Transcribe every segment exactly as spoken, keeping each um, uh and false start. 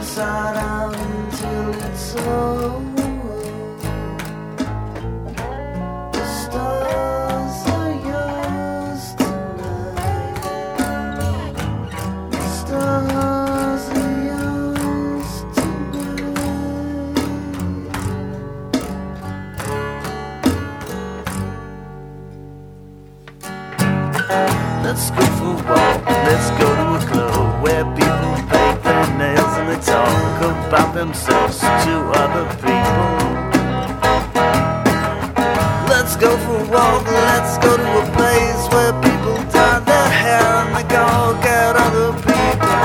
inside out until it's over. The stars are yours tonight. The stars are yours tonight. Let's go for a walk, let's go to a club where people paint their nails and they talk about themselves to other people. Let's go for a walk, let's go to a place where people dye their hair and they go get other people.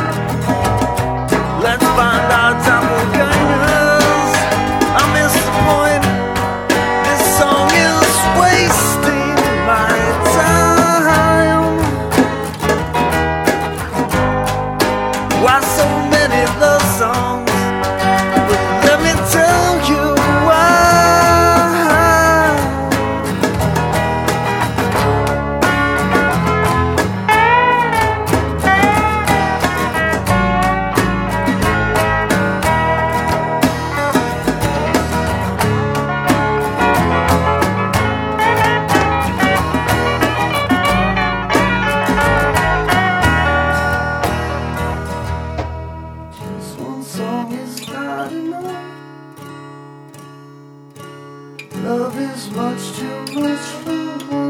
Let's find our doppelgangers. I miss the point, this song is wasting my time. Why so many love songs? But let me tell you why. Just one song is not enough. Love is much too much for one.